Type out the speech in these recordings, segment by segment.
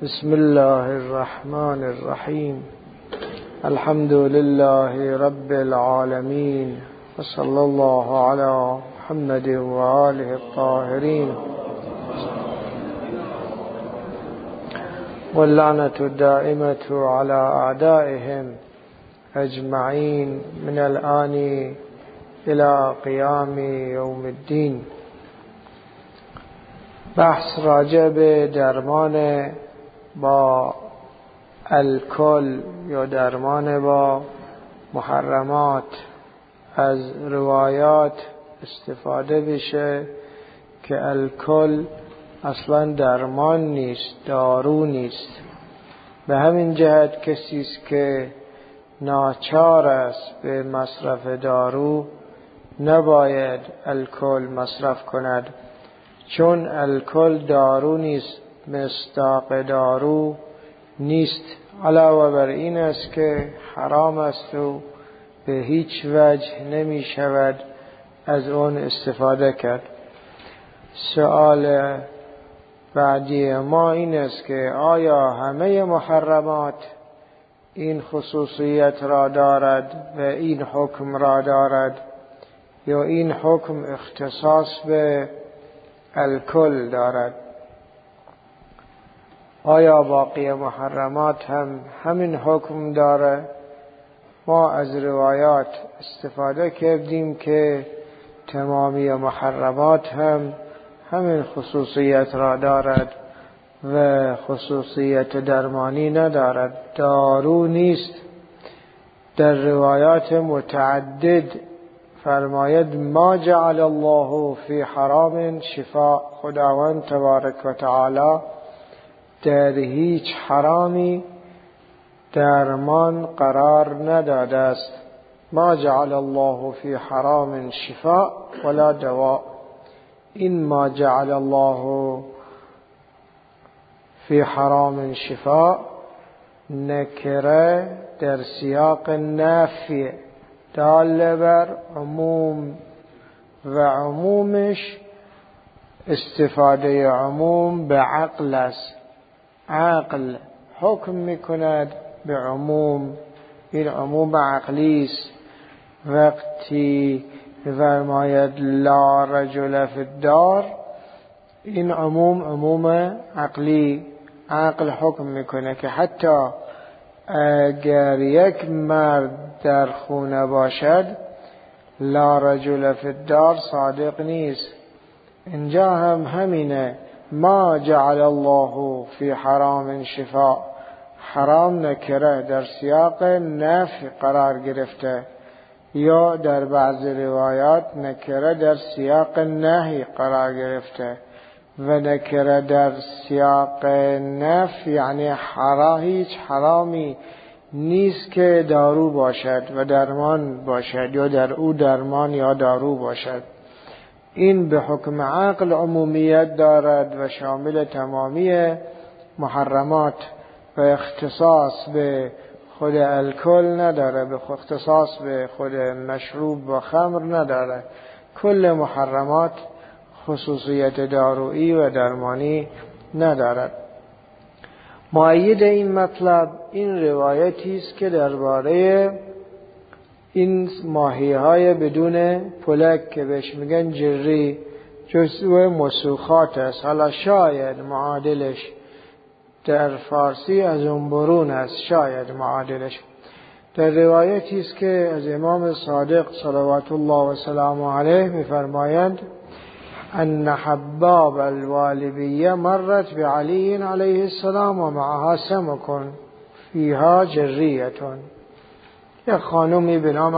بسم الله الرحمن الرحیم. الحمد لله رب العالمین و صلی الله علی محمد و آله الطاهرین واللعنة الدائمة على أعدائهم أجمعين من الآن إلى قيام يوم الدين. بحث راجع به درمان با الکل یا درمان با محرمات از روایات استفاده بشه که الکل اصلا درمان نیست، دارو نیست. به همین جهت کسی است که ناچار است به مصرف دارو نباید الکل مصرف کند، چون الکل دارو نیست، مصداق دارو نیست. علاوه بر این است که حرام است و به هیچ وجه نمی شود از اون استفاده کرد. سوال بعدی ما این است که آیا همه محرمات این خصوصیت را دارد و این حکم را دارد یا این حکم اختصاص به الکل دارد؟ آیا باقی محرمات هم همین حکم داره؟ ما از روایات استفاده کردیم که تمامی محرمات هم همین خصوصیت را دارد و خصوصیت درمانی ندارد، دارو نیست. در روایات متعدد فرماید ما جعل الله فی حرام شفاء، خداوند تبارک و تعالی در هیچ حرامی درمان قرار نداده است. ما جعل الله فی حرام شفاء ولا دواء. این ما جعل الله فی حرام شفاء نکره در سیاق نفی دال بر عموم و عمومش استفاده عموم به عقل است. عقل حکم میکند به عموم، این عموم عقلی است. وقتی فرماید لا رجل فی الدار، این عموم عقلی، عقل حکم میکنه که حتی اگر یک مرد در خونه باشد لا رجل فی الدار صادق نیست. اینجا هم همینه، ما جعل الله فی حرام شفاء، حرام نکره در سیاق نفی قرار گرفته، یا در بعض روایات نکره در سیاق نهی قرار گرفته. و نکره در سیاق نفی یعنی هیچ حرامی نیست که دارو باشد و درمان باشد یا در او درمان یا دارو باشد. این به حکم عقل عمومیت دارد و شامل تمامی محرمات و اختصاص به خود الکل نداره، به اختصاص به خود مشروب و خمر نداره. کل محرمات خصوصیت دارویی و درمانی ندارد. مؤید این مطلب این روایتی است که درباره این ماهی‌های بدون پلک که بهش میگن جری جزء مسوخات است. حالا شاید معادلش در فارسی از اون برون است، شاید معادلش. در روایتی است که از امام صادق صلوات الله و سلامه علیه می‌فرمایند ان حباب الوالبیه مرت بعلی علیه السلام و معها سمک فیها جریتون. یک خانومی به نام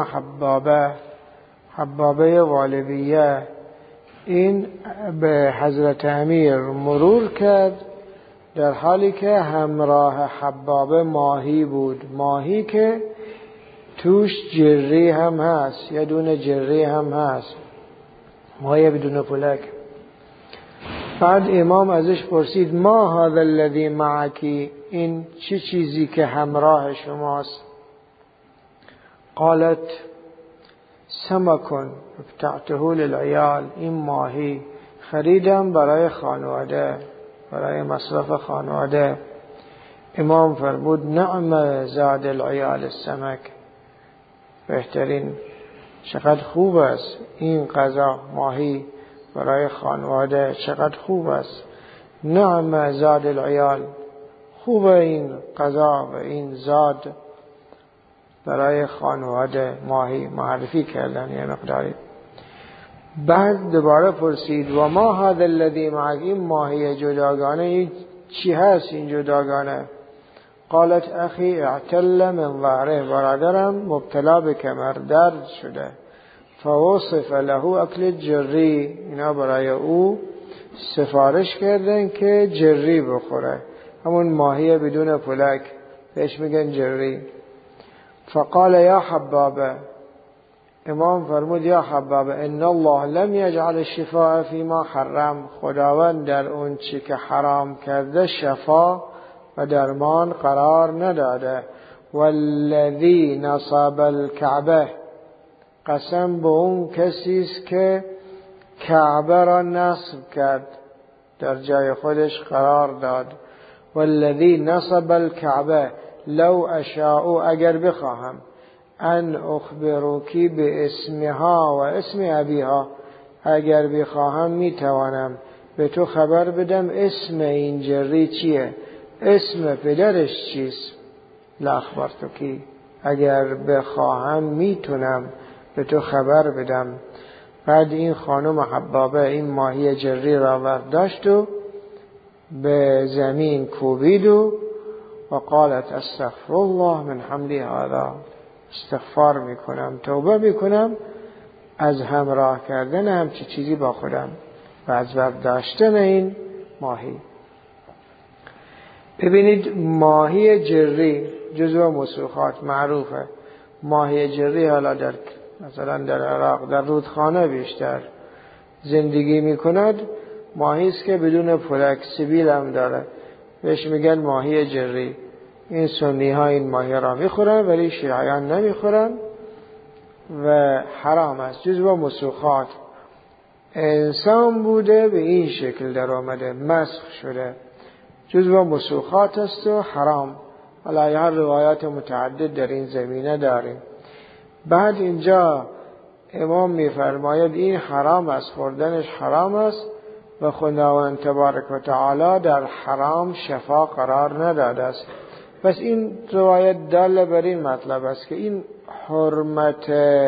حبابه والبیه، این به حضرت امیر مرور کرد در حالی که همراه حبابه ماهی بود، ماهی که توش جری هم هست، یه دونه جری هم هست، ماهی بدون پلک. بعد امام ازش پرسید ما هذا الذی معکی، این چه چیزی که همراه شماست؟ قالت سمکن ابتعته للعیال، این ماهی خریدم برای خانواده، برای مصرف خانواده. امام فرمود نعم زاد العیال السمک، بهترین، چقدر خوب است این غذا ماهی برای خانواده، چقدر خوب است. نعم زاد العیال، خوب این غذا و این زاد برای خانواده ماهی، معرفی کردن یه مقداری. بعد دوباره پرسید و ما هذا الذی معک، این ماهی جداگانه این چی هست این جداگانه؟ قالت اخی اعتل من ظهره، برادرم مبتلا به کمر درد شده. فوصف له اکل جری، اینا برای او سفارش کردن که جری بخوره، همون ماهی بدون پلک بهش میگن جری. فقال یا حبابه، امام فرمود یا حبابه ان الله لم یجعل الشفاء فيما حرم، خداوند در اون چی که حرام کرده شفا و درمان قرار نداده. والذی نصب الکعبه، قسم به اون کسیست که کعبه را نصب کرد، در جای خودش قرار داد. والذی نصب الکعبه لو اشاء، اگر بخواهم، ان اخبروکی به اسمها و اسم ابیها، اگر بخواهم میتوانم به تو خبر بدم اسم این جری چیه، اسم پدرش چیست. لاخبرتوکی، اگر بخواهم میتونم به تو خبر بدم. بعد این خانم حبابه این ماهی جری را برداشت و به زمین کوبید و قالت استغفر الله من حملی هذا، استغفار میکنم، توبه میکنم از همراه کردن همچی چیزی با خودم و از برداشتن این ماهی. ببینید ماهی جری جزو مسوخات معروفه. ماهی جری حالا در مثلا در عراق در رودخانه بیشتر زندگی میکند. ماهی است که بدون پلک، سبیل هم داره، بهش میگن ماهی جری. این سنی ها این ماهی را میخورن ولی شیعیان نمیخورن و حرام است، جزو مسوخات. انسان بوده به این شکل در آمده، مسخ شده، جزو مسوخات است و حرام. علیه هر روایات متعدد در این زمینه داریم. بعد اینجا امام میفرماید این حرام است، خوردنش حرام است و خداوند تبارک و تعالی در حرام شفا قرار نداده است. پس این روایت داله بر این مطلب است که این حرمت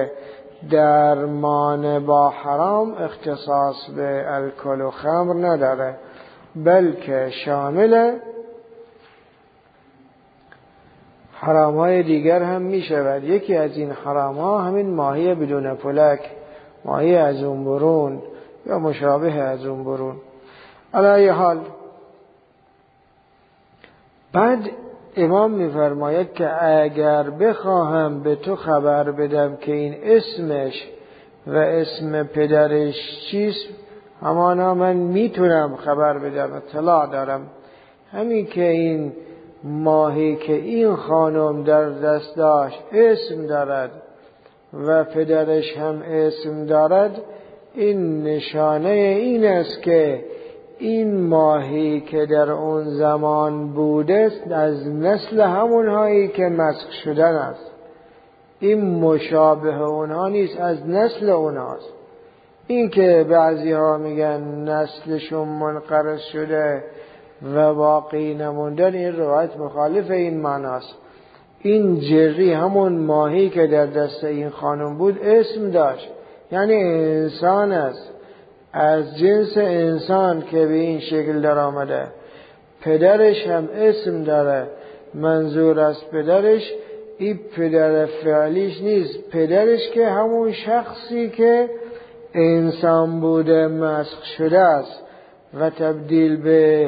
درمان با حرام اختصاص به الکل و خمر نداره، بلکه شامل حرام‌های دیگر هم می شود. یکی از این حرام‌ها همین ماهی بدون پلک، ماهی از اون برون یا مشابه از اون برون. علی حال بعد امام می‌فرماید که اگر بخواهم به تو خبر بدم که این اسمش و اسم پدرش چیست، همانا من میتونم خبر بدم، اطلاع دارم. همین که این ماهی که این خانم در دست داشت اسم دارد و پدرش هم اسم دارد، این نشانه این است که این ماهی که در اون زمان بوده از نسل همونهایی که مسخ شدن است. این مشابه اونها نیست، از نسل اونهاست. این که بعضی ها میگن نسلشون منقرض شده و باقی نموندن، این روایت مخالف این معناست. این جری همون ماهی که در دست این خانم بود اسم داشت، یعنی انسان است، از جنس انسان که به این شکل در آمده. پدرش هم اسم داره، منظور از پدرش این پدر فعلیش نیست، پدرش که همون شخصی که انسان بوده مسخ شده است و تبدیل به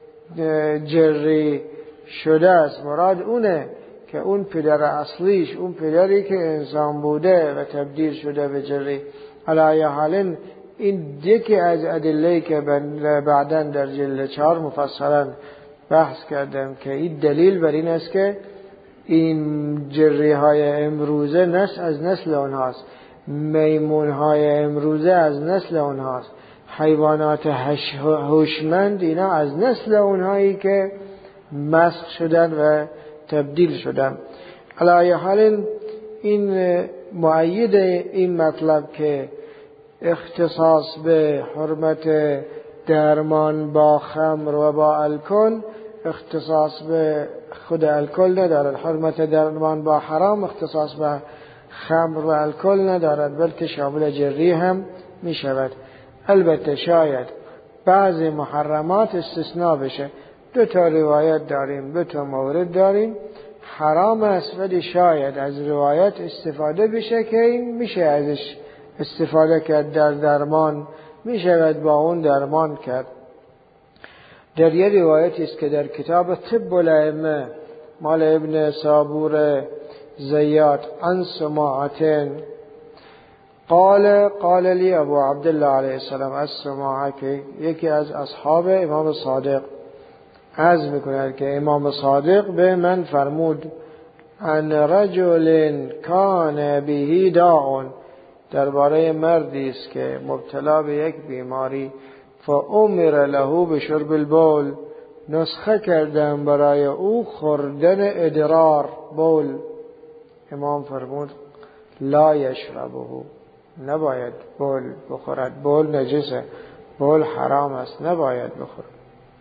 جری شده است. مراد اونه که اون پدر اصلیش، اون پدری که انسان بوده و تبدیل شده به جری. علی حال این یکی از ادله‌ای که بعداً در جلد 4 مفصلاً بحث کردم که این دلیل بر این است که این جری های امروزه از نسل اونهاست، میمون های امروزه از نسل اونهاست، حیوانات هوشمند اینا از نسل اونهایی که مسخ شدن و تبدیل شدن. علی حال این مؤید این مطلب که اختصاص به حرمت درمان با خمر و با الکل اختصاص به خود الکل ندارد، حرمت درمان با حرام اختصاص به خمر و الکل ندارد، بلکه شامل جری هم می شود. البته شاید بعضی محرمات استثناء بشه. 2 روایت داریم، 2 مورد داریم. حرام است ولی شاید از روایت استفاده بشه که این میشه ازش استفاده کرد در درمان، میشود با اون درمان کرد. در یه روایتی است که در کتاب طب الائمه مال ابن صابور زیاد عن سماعتین قال لی ابو عبدالله علیه السلام از سماعه، که یکی از اصحاب امام صادق عرض میکند که امام صادق به من فرمود ان رجل کان به داء، درباره مردی است که مبتلا به یک بیماری، فامر له بشرب البول، نسخه کردم برای او خوردن ادرار بول. امام فرمود لا یشربه، نباید بول بخورد، بول نجسه، بول حرام است، نباید بخورد.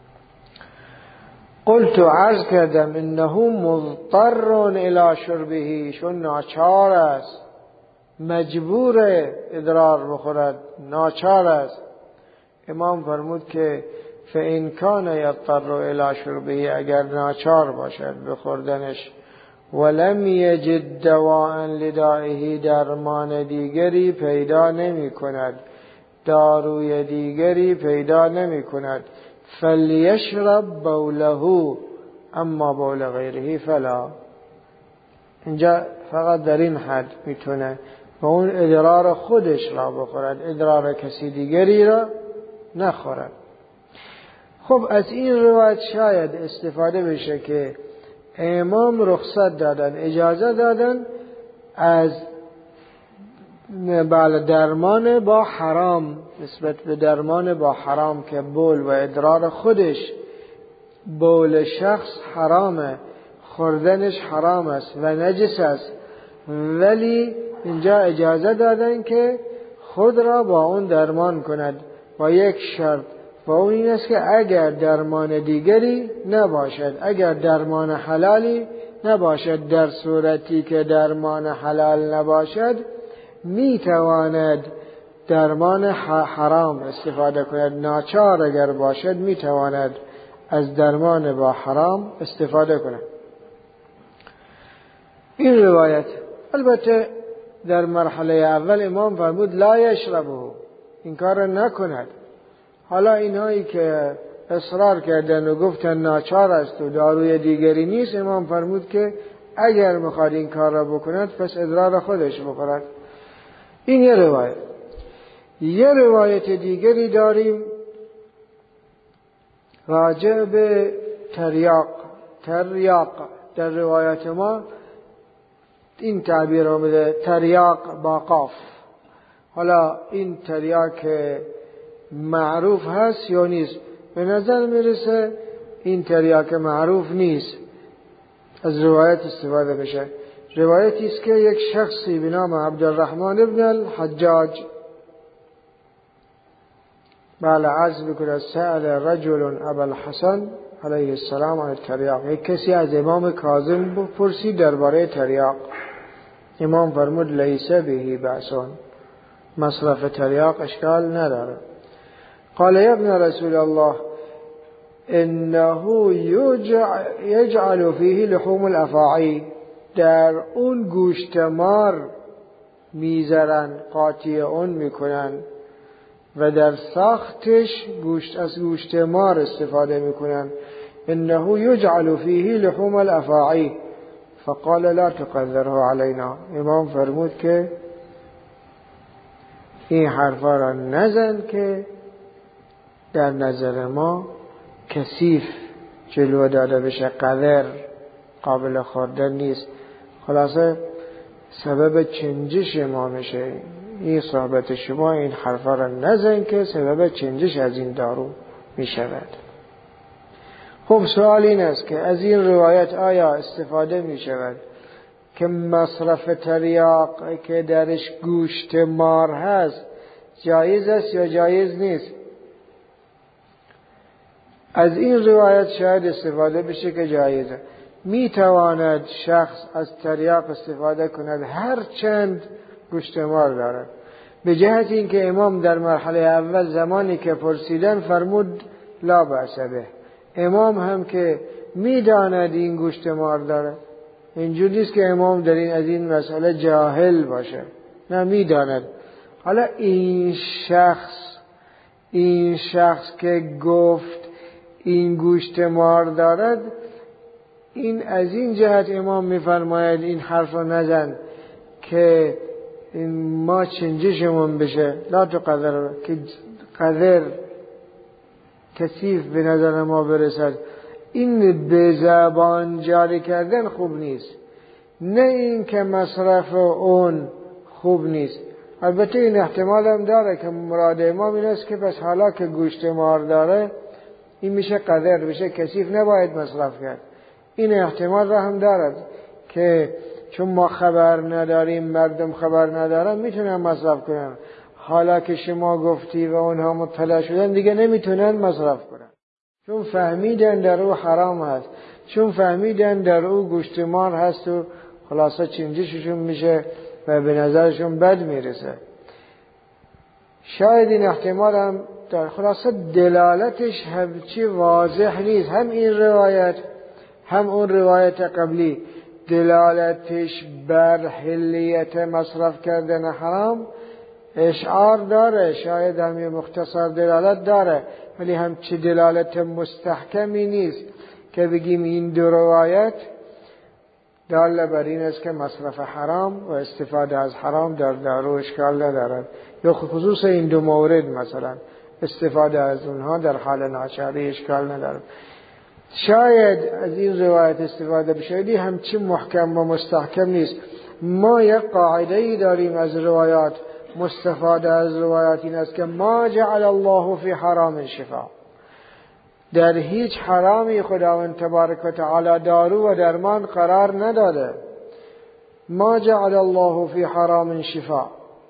قلت عرض کردم انه مضطر الى شربه، چون ناچار است، مجبور ادرار بخورد، ناچار است. امام فرمود که فإن کان یضطر الی شربه، اگر ناچار باشد بخوردنش، ولم یجد دواء لدائه، درمان دیگری پیدا نمی کند، داروی دیگری پیدا نمی کند، فلیشرب بوله اما بول غیره فلا. اینجا فقط در این حد میتونه و اون ادرار خودش را بخورد، ادرار کسی دیگری را نخورد. خب از این روایت شاید استفاده بشه که امام رخصت دادن، اجازه دادن از درمان با حرام، نسبت به درمان با حرام که بول و ادرار خودش، بول شخص حرامه، خوردنش حرام است و نجس است، ولی اینجا اجازه دادن که خود را با اون درمان کند با یک شرط، و اون این است که اگر درمان دیگری نباشد، اگر درمان حلالی نباشد، در صورتی که درمان حلال نباشد میتواند درمان حرام استفاده کند. ناچار اگر باشد میتواند از درمان با حرام استفاده کند. این روایت البته در مرحله اول امام فرمود لا یشربه، این کار نکند. حالا اینهایی که اصرار کردن و گفتن ناچار است و داروی دیگری نیست، امام فرمود که اگر میخواد این کار را بکند پس ادرار خودش بخورد. این یه روایت. یه روایت دیگری داریم راجع به تریاق. در روایت ما این تعبیر آمده تریاق با قاف. حالا این تریاق معروف هست یا نیست؟ به نظر میرسه این تریاق معروف نیست، از روایت استفاده بشه. روایتی است که یک شخصی به نام عبدالرحمن ابن الحجاج عرض بکنه سأل رجل ابا الحسن علیه السلام عن التریاق، یک کسی از امام کاظم بپرسید درباره تریاق. امام فرمود لیس به بأسون، مصرف تریاق اشکال نداره. قال یا ابن رسول الله انه یجعل فیه لحوم الافاعی، در اون گوشت مار میذارن، قاطی اون میکنن و در ساختش از گوشت مار استفاده میکنن. انه یجعل فیه لحوم الافاعی فقال لا تقدره علینا. امام فرمود که این حرفا را نزن که در نظر ما کثیف جلوه داده بشه، قدر قابل خوردن نیست. خلاصه سبب چنجش ما میشه. این صحبت شما این حرفا را نزن که سبب چنجش از این دارو میشود. خب سوال این است که از این روایت آیا استفاده می شود که مصرف تریاق که درش گوشت مار هست جایز است یا جایز نیست؟ از این روایت شاید استفاده بشه که جایزه. می تواند شخص از تریاق استفاده کند هر چند گوشت مار دارد، به جهت اینکه امام در مرحله اول زمانی که پرسیدن فرمود لا بأس به. امام هم که می داند این گوشت مار داره، اینجوری نیست که امام در این از این مسئله جاهل باشه، نه می داند. حالا این شخص که گفت این گوشت مار دارد، این از این جهت امام میفرماید این حرف رو نزن که ما چنجشمون بشه، لا تو قدر که قدر کثیف به نظر ما برسد. این به زبان جاری کردن خوب نیست، نه این که مصرف اون خوب نیست. البته این احتمال هم داره که مراد امام این است که پس حالا که گوشت مار داره این میشه قدر، میشه کثیف، نباید مصرف کرد. این احتمال را هم دارد که چون ما خبر نداریم، مردم خبر ندارن، میتونن مصرف کنن. حالا که شما گفتی و اونها مطلع شدن دیگه نمیتونن مصرف کنن، چون فهمیدن در او حرام هست، چون فهمیدن در او گوشت مار هست و خلاصه چنجششون میشه و به نظرشون بد میرسه. شاید این احتمال هم در خلاصه دلالتش همچی واضح نیست. هم این روایت هم اون روایت قبلی دلالتش بر حلیت مصرف کردن حرام اشعار داره، شاید هم یه مختصر دلالت داره، ولی همچی دلالت مستحکمی نیست که بگیم این دو روایت دال بر این است که مصرف حرام و استفاده از حرام در دارو اشکال ندارد، یا خصوص این دو مورد مثلا استفاده از اونها در حال ناچاری اشکال ندارد. شاید از این روایت استفاده بشه، همچی محکم و مستحکم نیست. ما یک قاعده‌ای داریم از روایات، مستفاده از روایات این است که ما جعل الله فی حرام شفا، در هیچ حرامی خداوند تبارک و تعالی دارو و درمان قرار نداده. ما جعل الله فی حرام شفا،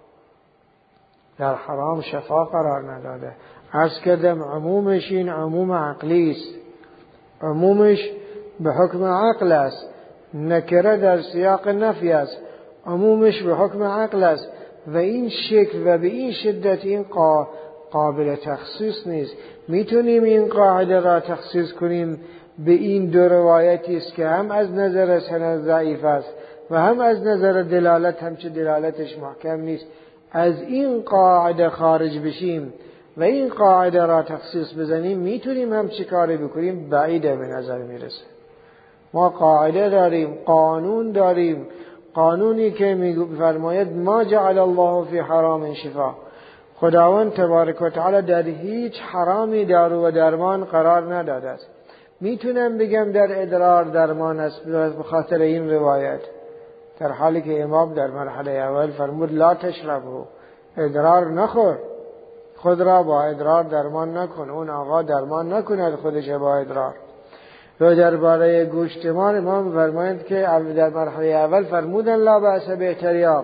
در حرام شفا قرار نداده. عرض کردم عمومش این عموم عقلی است، عمومش به حکم عقل است، نکره در سیاق نفی است، عمومش به حکم عقل است و این شکل و به این شدت این قابل تخصیص نیست. میتونیم این قاعده را تخصیص کنیم به این دو روایتی است که هم از نظر سند ضعیف است و هم از نظر دلالت همچه دلالتش محکم نیست. از این قاعده خارج بشیم و این قاعده را تخصیص بزنیم، میتونیم هم چی کاری بکنیم بعیده به نظر میرسه. ما قاعده داریم، قانون داریم، قانونی که میفرماید ما جعل الله فی حرام شفا، خداوند تبارک و تعالی در هیچ حرامی دارو و درمان قرار نداده است. میتونم بگم در ادرار درمان است به خاطر این روایت، در حالی که امام در مرحله اول فرمود لا تشربه، ادرار نخور، خود را با ادرار درمان نکن، اون آقا درمان نکند خودش با ادرار. و درباره گوشت مار امام فرمایند که در مرحله اول فرمودن لا بأس به تریاق،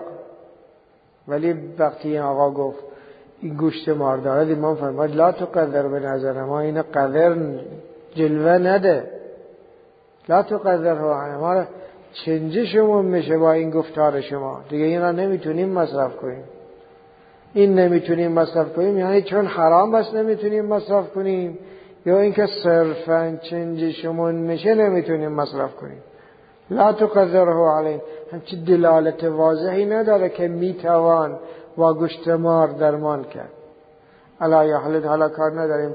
ولی وقتی این آقا گفت این گوشت مار دارد، امام فرماید لا تقدر، به نظر ما این قدر جلوه نده، لا تقدر ما را چنجشمون میشه با این گفتار شما، دیگه این را نمیتونیم مصرف کنیم. این نمیتونیم مصرف کنیم یعنی چون حرام است نمیتونیم مصرف کنیم، یا اینکه صرفاً چنجشمون میشه نمیتونیم مصرف کنیم. لا تقدره علیهم، همچی دلالت واضحی نداره که میتوان با گوشت مار درمان کرد. الا یحلد، حالا کار نداریم.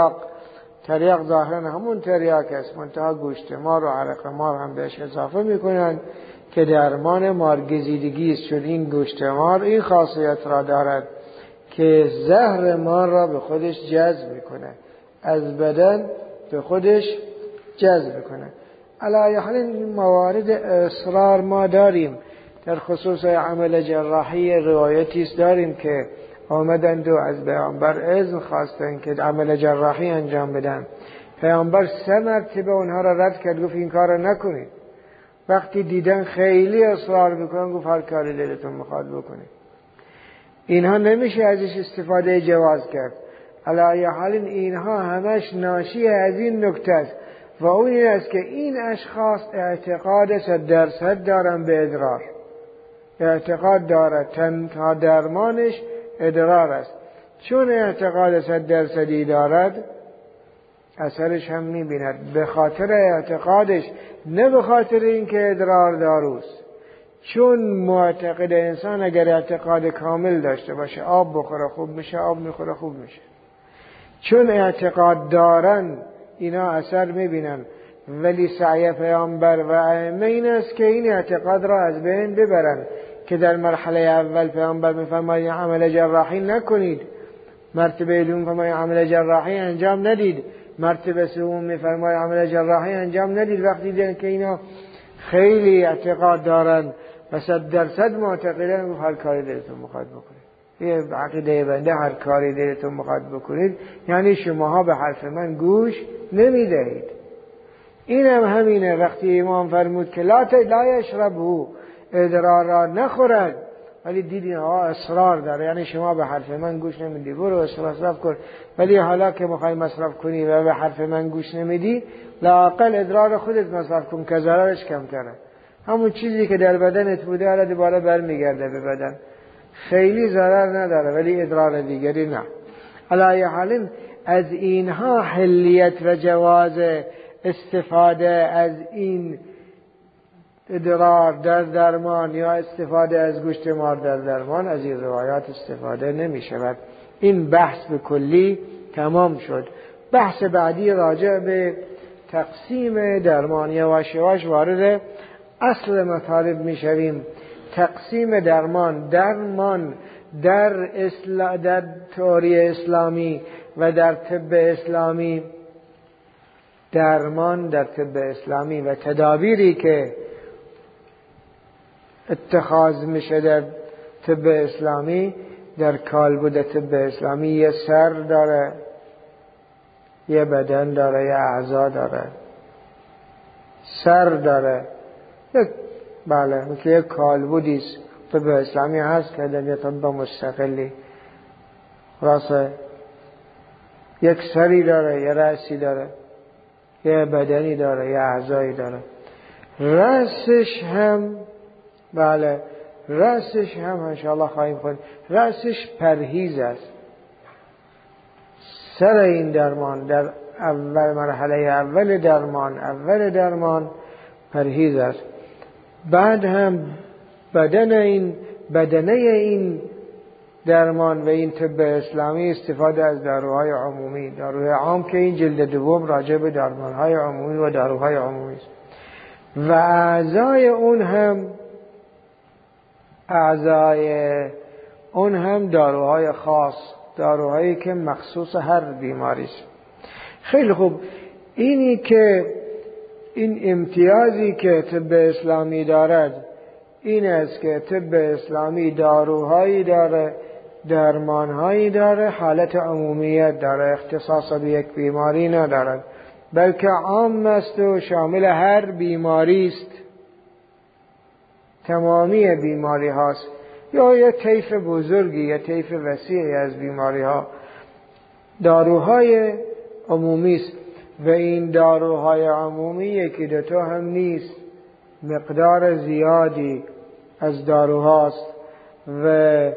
تریاق ظاهرا همون تریاق است، منتها گوشت مار و عرق مار هم بهش اضافه میکنن که درمان مارگزیدگی است، چون این گوشت مار این خاصیت را دارد که زهر مار را به خودش جذب میکنه، از بدن به خودش جذب میکنه. علی حال این موارد اصرار ما داریم. در خصوص عمل جراحی روایتی است داریم که آمدند و از پیامبر اذن خواستند که عمل جراحی انجام بدن. پیامبر 3 مرتبه اونها را رد کرد، گفت این کار را نکنید. وقتی دیدن خیلی اصرار میکنن گفت هر کاری دلتون میخواد بکنید. اینها نمیشه ازش استفاده جواز کرد. علی ای حال اینها همش ناشی از این نکته است و اون این است که این اشخاص اعتقاد 100% دارن به ادرار، اعتقاد دارد تنها درمانش ادرار است. چون اعتقاد 100% دارد اثرش هم میبیند، به خاطر اعتقادش، نه به خاطر اینکه ادرار داروست. چون معتقد انسان اگر اعتقاد کامل داشته باشه آب بخوره خوب میشه، آب میخوره خوب میشه. چون اعتقاد دارن اینا اثر میبینن، ولی سعی پیامبر و ائمه این است که این اعتقاد را از بین ببرن، که در مرحله اول پیامبر میفرماید عمل جراحی نکنید، مرتبه دوم میفرماید عمل جراحی انجام ندید، مرتبه سوم میفرماید عمل جراحی انجام ندید. وقتی دیدن که اینا خیلی اعتقاد دارن و 100% معتقدن، هر کاری دلتون میخواد بکنید. یه عقیده بنده هر کاری دلتون میخواد بکنید یعنی شماها به حرف من گوش نمیدهید. این هم همینه. وقتی امام فرمود که لا یشربه، ادرار را نخورد، ولی دیدین اصرار داره، یعنی شما به حرف من گوش نمیدی، برو مصرف کن. ولی حالا که میخوای مصرف کنی و به حرف من گوش نمیدی، لااقل ادرار خودت مصرف کن که ضررش کمتره. همون چیزی که در بدنت بوده حالا دوباره برمیگرده به بدن، خیلی ضرر نداره، ولی ادرار دیگری نه. علی حال از اینها حلیت و جواز استفاده از این ادرار در درمان یا استفاده از گوشت مار در درمان از این روایات استفاده نمی شود. این بحث به کلی تمام شد. بحث بعدی راجع به تقسیم درمان، یواش یواش وارد اصل مطالب می شویم. تقسیم درمان در تئوری اسلامی و در طب اسلامی، درمان در طب اسلامی و تدابیری که اتخاذ میشه در طب اسلامی، در کالبد طب اسلامی یه سر داره، یه بدن داره، یه اعضا داره. سر داره، بله، مثل یک کالبدیست طب اسلامی هست که در یه طب مستقلی راسه یک سری داره، یه رأسی داره، یه بدنی داره، یه اعضایی داره. رأسش هم، بله، رأسش هم انشاءالله خواهیم خوند، رأسش پرهیز است. سر این درمان در اول مرحله اول درمان پرهیز است. بعد هم بدنه این درمان و این طب اسلامی استفاده از داروهای عمومی، داروهای عام که این جلد دوم راجع به درمانهای عمومی و داروهای عمومی است. و اعضای اون هم داروهای خاص، داروهایی که مخصوص هر بیماری است. خیلی خوب. این امتیازی که طب اسلامی دارد این است که طب اسلامی داروهایی داره، درمانهایی داره، حالت عمومیت داره، اختصاص به یک بیماری ندارد، بلکه عام است و شامل هر بیماری است، تمامی بیماری هاست، یا یه طیف بزرگی، یه طیف وسیعی از بیماری ها داروهای عمومی است. و این داروهای عمومی یکی دوتا هم نیست، مقدار زیادی از داروهاست و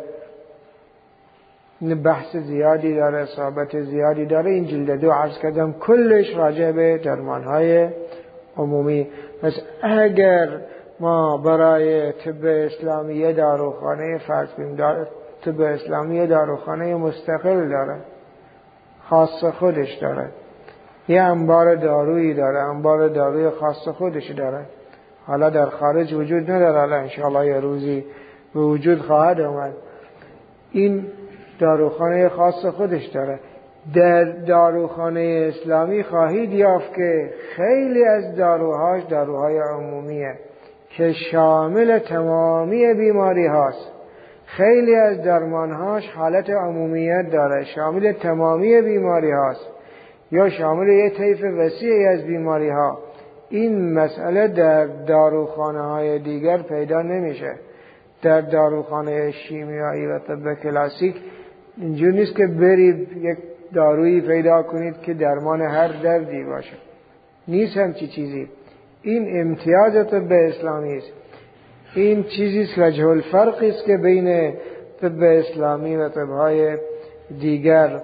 بحث زیادی داره، صحبت زیادی داره. این جلد 2 عرض کردم کلش راجع به درمانهای عمومی. پس اگر ما برای طب اسلامی داروخانه فرض کنیم، طب اسلامی داروخانه مستقل داره، خاص خودش داره، یه انبار دارویی داره، انبار داروی خاص خودش داره، حالا در خارج وجود نداره، حالا انشاءالله یه روزی به وجود خواهد آمد. این داروخانه خاص خودش داره. در داروخانه اسلامی خواهید یافت که خیلی از داروهاش داروهای عمومیه که شامل تمامی بیماری هاست. خیلی از درمانهاش حالت عمومیت داره، شامل تمامی بیماری هاست. یا شامل یه طیف وسیعی از بیماری ها. این مسئله در داروخانه های دیگر پیدا نمیشه. در داروخانه شیمیایی و طب کلاسیک اینجور نیست که برید یک دارویی پیدا کنید که درمان هر دردی باشه. نیست همچی چیزی. این امتیاز طب اسلامی است. این چیزی است وجه الفرقی است که بین طب اسلامی و طب‌های دیگر.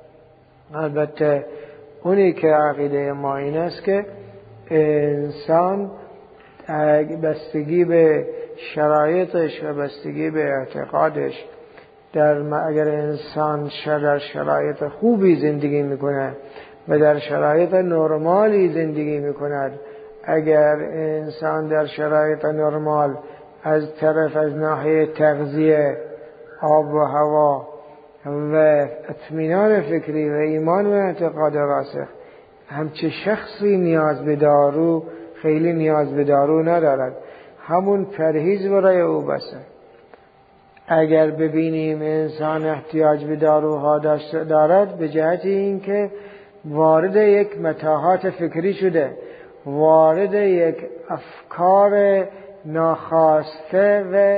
البته اونی که عقیده ما این است که انسان بستگی به شرایطش و بستگی به اعتقادش، اگر انسان در شرایط خوبی زندگی میکنه و در شرایط نرمالی زندگی میکند، اگر انسان در شرایط نرمال از ناحیه تغذیه، آب و هوا و اطمینان فکری و ایمان و اعتقاد راسخ، همچه شخصی نیاز به دارو خیلی نیاز به دارو ندارد. همون پرهیز برای او بسه. اگر ببینیم انسان احتیاج به داروها دارد به جهت این که وارد یک متاهات فکری شده، وارد یک افکار ناخواسته و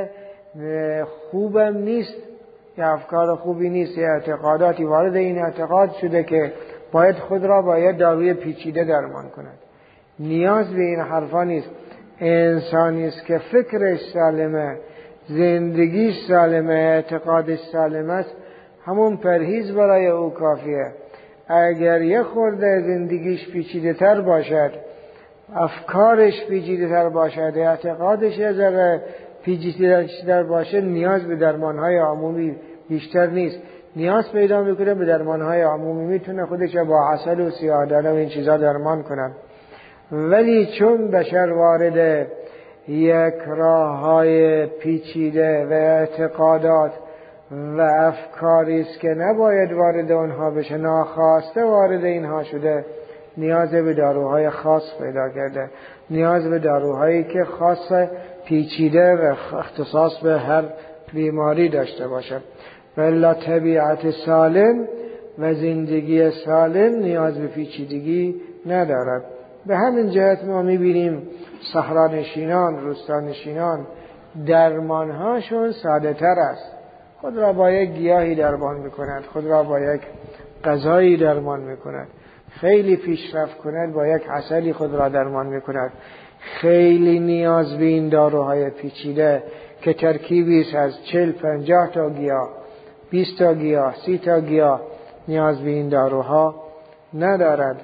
خوبم نیست، یا افکار خوبی نیست، یا اعتقاداتی وارد این اعتقاد شده که باید خود را با یک داروی پیچیده درمان کند. نیاز به این حرفا نیست. انسانی است که فکرش سالمه، زندگیش سالمه، اعتقادش سالم است، همون پرهیز برای او کافیه. اگر یه خورده زندگیش پیچیده تر باشد، افکارش پیچیده تر باشد، اعتقادش یه ذره پیچیده تر باشد، نیاز به درمانهای عمومی بیشتر نیست. نیاز پیدا میکنه به درمانهای عمومی، میتونه خودش با عسل و سیاه‌دانه و این چیزا درمان کنه. ولی چون بشر وارد یک راههای پیچیده و اعتقادات و افکاری است که نباید وارد اونها بشه، ناخواسته وارد اینها شده، نیاز به داروهای خاص پیدا کرده، نیاز به داروهایی که خاص پیچیده و اختصاص به هر بیماری داشته باشه. ولی طبیعت سالم و زندگی سالم نیاز به پیچیدگی ندارد. به همین جهت ما میبینیم صحرانشینان، روستانشینان درمانهاشون ساده تر است. خود را با یک گیاهی درمان میکند، خود را با یک غذایی درمان میکند، خیلی پیشرفت کند با یک عسلی خود را درمان میکند. خیلی نیاز به این داروهای پیچیده که ترکیبی است از 40-50 تا گیاه، 20 تا گیاه، 30 تا گیاه، نیاز به این داروها ندارد.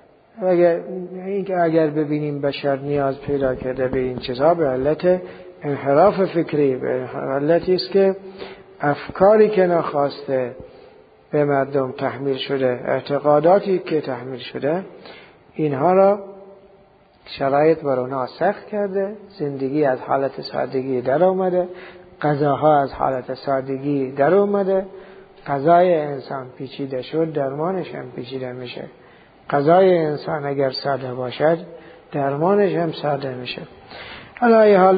اگر ببینیم بشر نیاز پیدا کرده به این چیزها به علت انحراف فکری، به علتی است که افکاری که ناخواسته به مردم تحمیل شده، اعتقاداتی که تحمیل شده، اینها را شرایط بر اونها سخت کرده، زندگی از حالت سادگی در اومده، غذاها از حالت سادگی در اومده. غذای انسان پیچیده شد، درمانش هم پیچیده میشه. غذای انسان اگر ساده باشد، درمانش هم ساده میشه. علی حال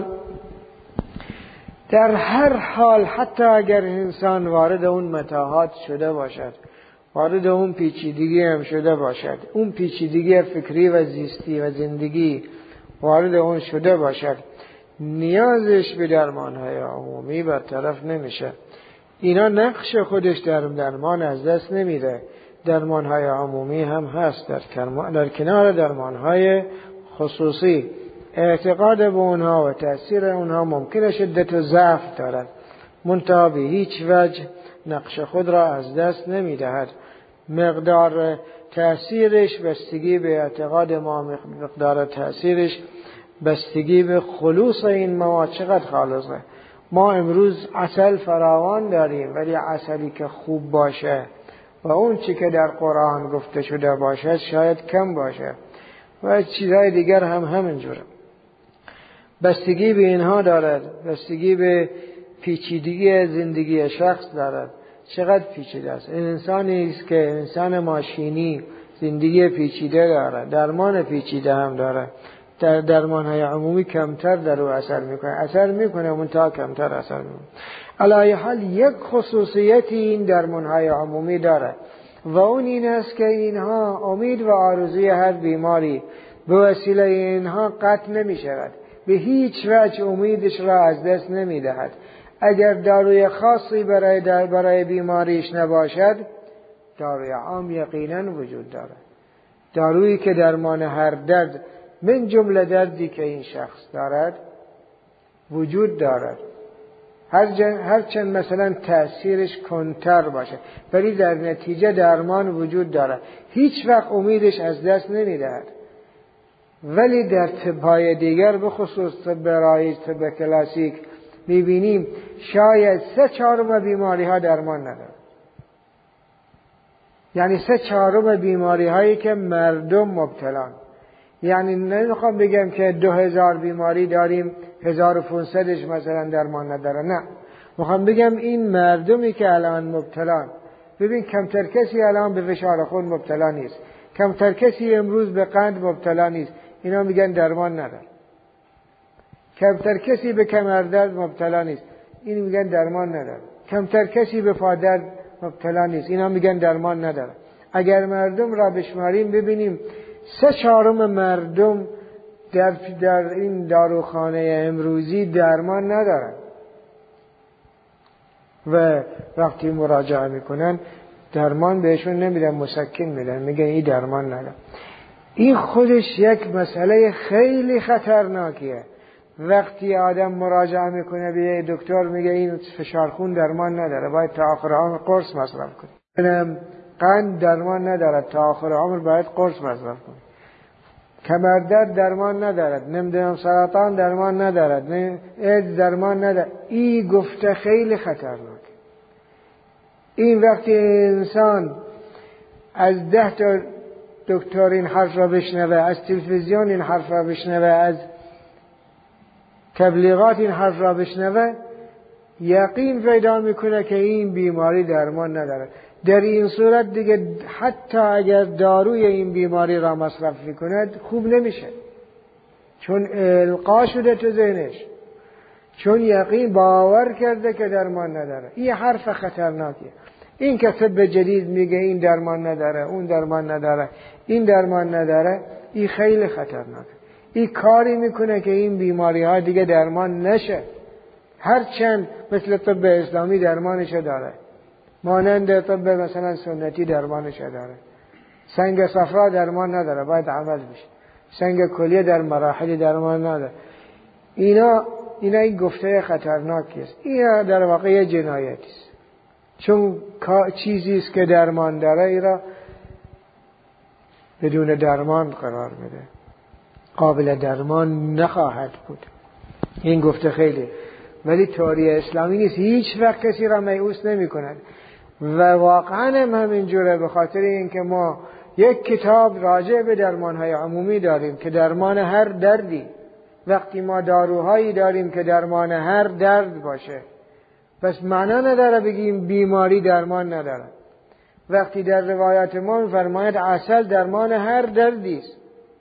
در هر حال، حتی اگر انسان وارد اون متاهات شده باشد، وارد اون پیچیدگی هم شده باشد، اون پیچیدگی فکری و زیستی و زندگی وارد اون شده باشد، نیازش به درمانهای عمومی برطرف نمیشه. اینا نقش خودش در درمان از دست نمیده. درمانهای عمومی هم هست در کنار درمانهای خصوصی. اعتقاد به اونها و تأثیر اونها ممکنه شدت و ضعف دارد، منتها به هیچ وجه نقش خود را از دست نمیدهد. مقدار تأثیرش بستگی به اعتقاد ما، مقدار تأثیرش بستگی به خلوص این مواد چقدر خالصه. ما امروز عسل فراوان داریم، ولی عسلی که خوب باشه و اون چی که در قرآن گفته شده باشه شاید کم باشه و چیزهای دیگر هم همینجوره. بستگی به اینها دارد، بستگی به پیچیدگی زندگی شخص دارد. چقدر پیچیده است. انسانی است که انسان ماشینی زندگی پیچیده دارد، درمان پیچیده هم دارد. در درمانهای عمومی کمتر در او اثر میکنه منتها کمتر اثر میکنه. علی حال یک خصوصیتی این درمانهای عمومی دارد و اون این است که اینها امید و آرزوی هر بیماری به وسیله اینها قطع نمی شود، به هیچ وجه امیدش را از دست نمی دهد. اگر داروی خاصی برای بیماریش نباشد، داروی عام یقینا وجود دارد. دارویی که درمان هر درد من جمله دردی که این شخص دارد وجود دارد، هرچند مثلا تأثیرش کنتر باشه، ولی در نتیجه درمان وجود دارد. هیچ وقت امیدش از دست نمی دهد. ولی در طب‌های دیگر، به خصوص طب رایج، طب کلاسیک، می‌بینیم شاید 3/4 بیماری ها درمان ندارد. یعنی 3/4 بیماری هایی که مردم مبتلان. یعنی نمیخوام بگم که 2000 بیماری داریم 1500ش مثلا درمان نداره، نه، میخوام بگم این مردمی که الان مبتلان. ببین کمتر کسی الان به فشار خون مبتلا نیست، کمتر کسی امروز به قند مبتلا نیست، اینا میگن درمان نداره. کمتر کسی به کمردرد مبتلا نیست، این میگن درمان نداره. کمتر کسی به پادرد مبتلا نیست، اینا میگن درمان نداره. اگر مردم را بشماریم ببینیم 3/4 مردم در این داروخانه امروزی درمان ندارن و وقتی مراجعه میکنن درمان بهشون نمیدن، مسکن میدن، میگن این درمان نداره. این خودش یک مسئله خیلی خطرناکیه. وقتی آدم مراجعه میکنه به یک دکتر میگه این فشار خون درمان نداره، باید تا آخر عمر قرص مصرف کنه. قند درمان نداره، تا آخر عمر باید قرص مصرف کنه. کمردرد درمان ندارد، نمیدونم سرطان درمان ندارد، ایدز درمان ندارد. این گفته خیلی خطرناک. این وقتی انسان از 10 تا دکتر این حرف را بشنوه، از تلویزیون این حرف را بشنوه، از تبلیغات این حرف را بشنوه، یقین پیدا میکنه که این بیماری درمان نداره. در این صورت دیگه حتی اگر داروی این بیماری را مصرف میکند خوب نمیشه، چون القا شده تو ذهنش، چون یقین باور کرده که درمان نداره. این حرف خطرناکیه. این که طب جدید میگه این درمان نداره، اون درمان نداره، این درمان نداره، این خیلی خطرناکه. این کاری میکنه که این بیماری ها دیگه درمان نشه. هرچند مثل طب اسلامی درمانش داره، مانند طب مثلا سنتی درمانش داره. سنگ صفرا درمان نداره، باید عمل بشه. سنگ کلیه در مراحل درمان نداره. اینا این گفته خطرناکی است. اینا در واقع جنایتی است، چون چیزی است که درمان داره ای را بدون درمان قرار میده، قابل درمان نخواهد بود. این گفته خیلی، ولی تئوری اسلامی نیست. هیچ وقت کسی را میؤوس نمی کند و واقعا هم همینجوره. به خاطر اینکه ما یک کتاب راجع به درمانهای عمومی داریم که درمان هر دردی. وقتی ما داروهایی داریم که درمان هر درد باشه، پس معنا نداره بگیم بیماری درمان نداره. وقتی در روایات ما می‌فرماید عسل درمان هر دردی است،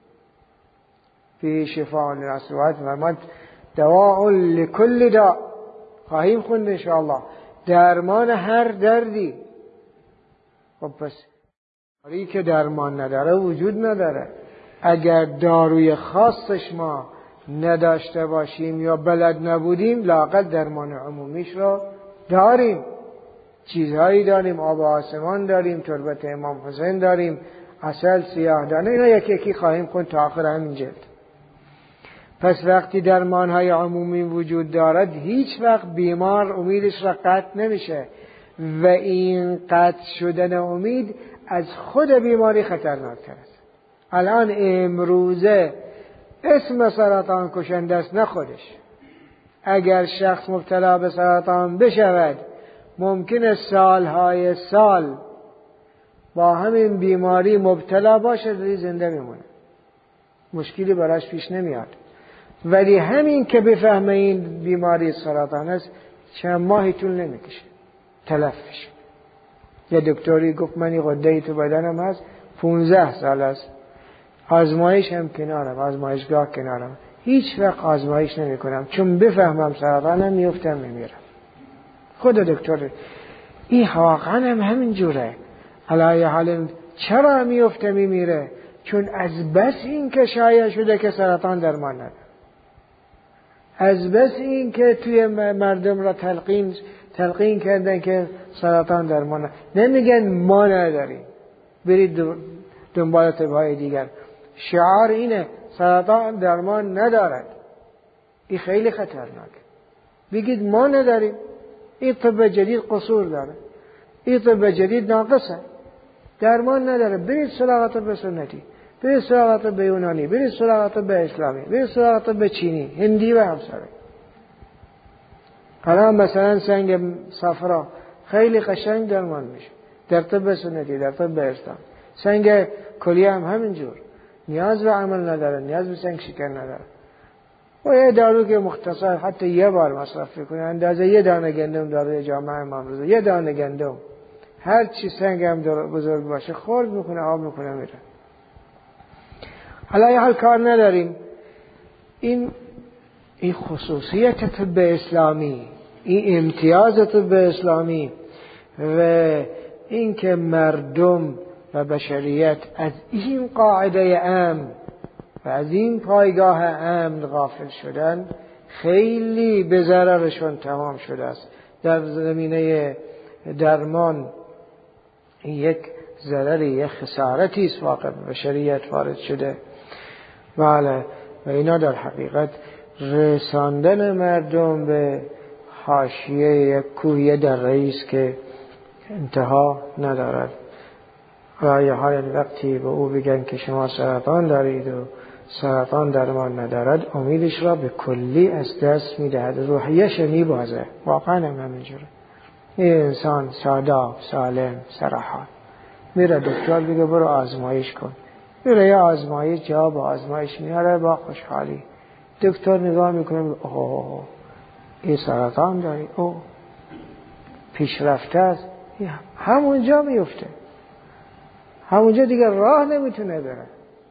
فی شفاء للأسوات، فرماید دواء لكل داء. خواهیم خوند ان شاء الله درمان هر دردی. خب پس دارویی که درمان نداره وجود نداره. اگر داروی خاصش ما نداشته باشیم یا بلد نبودیم، لااقل درمان عمومیش رو داریم. چیزهایی داریم، آب آسمان داریم، تربت امام حسین داریم، عسل، سیاه دانه، اینا یکی یکی خواهیم خوند تا آخر همین جلد. پس وقتی درمانهای عمومی وجود دارد، هیچ وقت بیمار امیدش را قطع نمیشه و این قطع شدن امید از خود بیماری خطرناکتر است. الان امروزه اسم سرطان کشنده است، نه خودش. اگر شخص مبتلا به سرطان بشود، ممکنه سالهای سال با همین بیماری مبتلا باشد ولی زنده میمونه، مشکلی براش پیش نمیاد. ولی همین که بفهمه این بیماری سرطان است، چند ماهی طول نمیکشه تلف بشه. یه دکتری گفت من این غده تو بدنم هست 15 سال است، آزمایش هم کنارم، آزمایشگاه کنارم، هیچ وقت آزمایش نمی کنم، چون بفهمم سرطانم میفتم میمیرم. خود دکتر این واقعا هم همین جوره. علای حال چرا میفته میمیره؟ چون از بس این که شایع شده که سرطان درمان نداره، از بس این که توی مردم را تلقین کردن که سرطان درمان نداره. نمیگن ما نداریم برید دنبال طبهای دیگر، شعار اینه سرطان درمان ندارد. این خیلی خطرناک. بگید ما نداریم، این طب جدید قصور داره، این طب جدید ناقصه، درمان نداره. برید سراغ طب سنتی، برید سراغ طب یونانی، برید سراغ طب اسلامی، برید سراغ طب چینی، هندی و همسره. الان مثلا سنگ صفرا خیلی قشنگ درمان میشه در طب سنتی، در طب اسلام. سنگ کلیه هم همینجور، نیاز به عمل نداره، نیاز به سنگ شکن نداره. و یه دارو که مختصر حتی یه بار مصرف کنه، اندازه یه دانه گندم داره جامعه امام رضا، یه دانه گندم، هر چی سنگ هم بزرگ باشه خورد میکنه، آب میکنه، میره. حالا یه حال کار نداریم. این خصوصیت طب اسلامی، این امتیاز طب اسلامی و این که مردم و بشریت از این قاعده امن و از این پایگاه امن غافل شدن، خیلی به ضررشون تمام شده است. در زمینه درمان یک ضرری، یک خسارتی است واقع به بشریت وارد شده. بله، و اینا در حقیقت رساندن مردم به حاشیه یک کوه در رئیس که انتها ندارد. رای های وقتی به او بگن که شما سرطان دارید و سرطان درمان ندارد، امیدش را به کلی از دست میدهد، روحیش میبازه. واقعا همینجوره. این انسان ساده، سالم، سرحال میره دکتر بگه برو آزمایش کن، میره یه آزمایش، جواب آزمایش میاره با خوشحالی. دکتر نگاه میکنه، اوه این سرطان داری، اوه پیشرفته است، همونجا میفته، همونجا دیگه راه نمیتونه بره.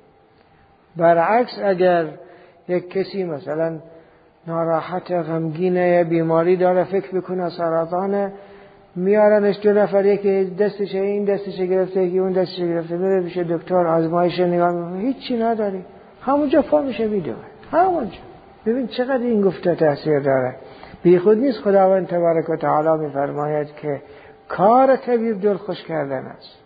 برعکس اگر یک کسی مثلا ناراحت، غمگینه، بیماری داره، فکر بکنه سرطانه، میارنش دو نفر، یکی دستش این دستش گرفته، یکی اون دستش گرفته، میره پیش دکتر، آزمایش نگاه میکنه، هیچی نداری، همونجا پا میشه میدوه، همونجا. ببین چقدر این گفته تاثیر داره. بی خود نیست خداوند تبارک و تعالی میفرماید که کار طبیب دل خوش کردن است.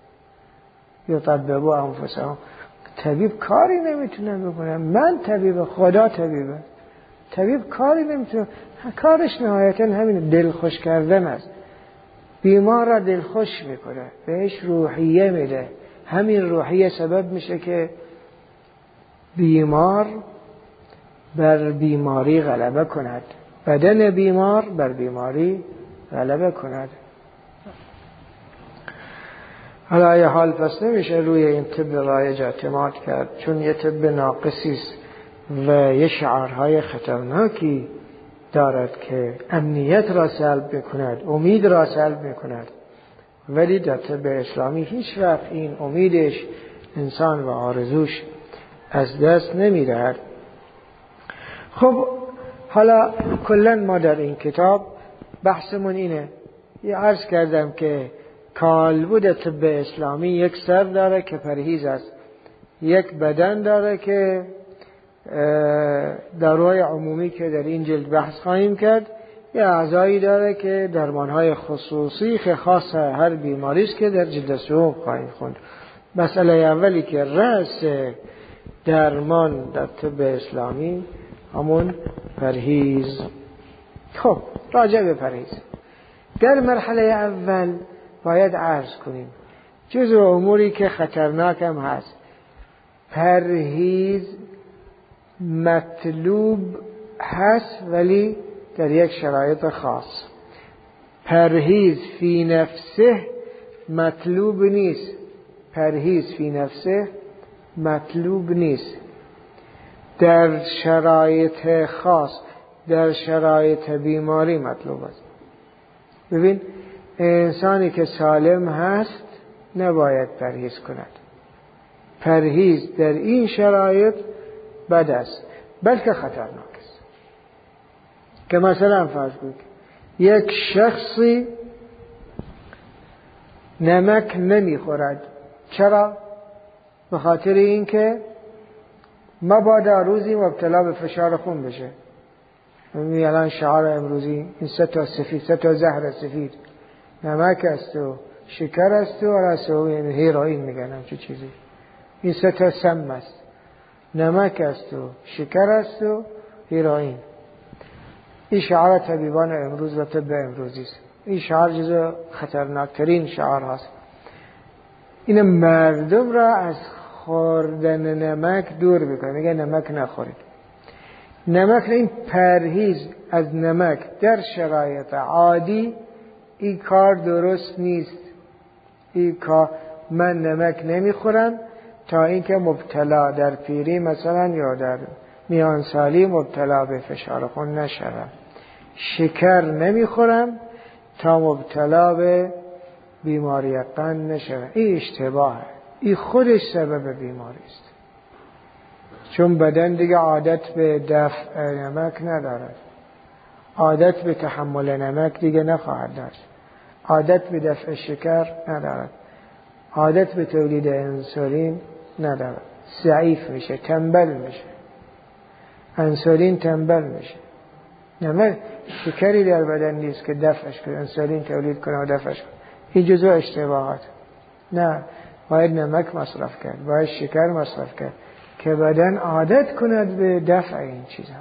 یطببوا انفسهم، طبیب کاری نمیتونه بکنه. من طبیب، خدا طبیبه، طبیب کاری نمیتونه، کارش نهایتا همین دل خوش کردن است. بیمار را دل خوش میکنه، بهش روحیه میده. همین روحیه سبب میشه که بیمار بر بیماری غلبه کند، بدن بیمار بر بیماری غلبه کند. حالا یه حال پس نمیشه روی این طب رایج اعتماد کرد، چون یه طب ناقصی است و یه شعارهای خطرناکی دارد که امنیت را سلب میکند، امید را سلب میکند. ولی در طب اسلامی هیچ وقت این امیدش انسان و آرزوش از دست نمیدهد. خب حالا کلا ما در این کتاب بحثمون اینه، یه عرض کردم که کالبد طب اسلامی یک سر داره که پرهیز است، یک بدن داره که داروهای عمومی که در این جلد بحث خواهیم کرد، یه اعضایی داره که درمانهای خصوصی که خاص هر بیماری است که در جلد سوم خواهیم خوند. مسئله اولی که رأس درمان در طب اسلامی همون پرهیز. خب راجع به پرهیز در مرحله اول باید عرض کنیم جزء اموری که خطرناک هم هست. پرهیز مطلوب هست ولی در یک شرایط خاص. پرهیز فی نفسه مطلوب نیست. پرهیز فی نفسه مطلوب نیست. در شرایط خاص، در شرایط بیماری مطلوب است. ببین انسانی که سالم هست نباید پرهیز کند. پرهیز در این شرایط بد است بلکه خطرناک است. که مثلا فرض کنید یک شخصی نمک نمیخورد. چرا؟ به خاطر اینکه مبادا روزی مبتلا به فشار خون بشه. این الان شعار امروزی این 3 تا سفید، 3 تا زهر سفید، نمک است و شکر است و هیروئین میگن همچه چیزی. این 3 تا سم است، نمک است و شکر است و هیروئین. این شعار طبیبان امروز و طب امروزی است. این شعار جزو خطرناکترین شعار هست. این مردم را از خوردن نمک دور بکنه. میگه نمک نخورید. نمک، این پرهیز از نمک در شرایط عادی این کار درست نیست. این کار من نمک نمیخورم تا اینکه مبتلا در پیری مثلا یا در میانسالی مبتلا به فشار خون نشوم. شکر نمیخورم تا مبتلا به بیماری قند نشوم. این اشتباهه. این خودش سبب بیماری است. چون بدن دیگه عادت به دفع نمک ندارد، عادت به تحمل نمک دیگه نخواهد داشت، عادت به دفع شکر ندارد، عادت به تولید انسولین ندارد. ضعیف میشه، تنبل میشه. انسولین تنبل میشه. نمک شکری در بدن نیست که دفعش کنه، انسولین تولید کنه و دفعش کنه. این جزو اشتباهات. نه، باید نمک مصرف کرد، باید شکر مصرف کرد که بدن عادت کند به دفع این چیزها،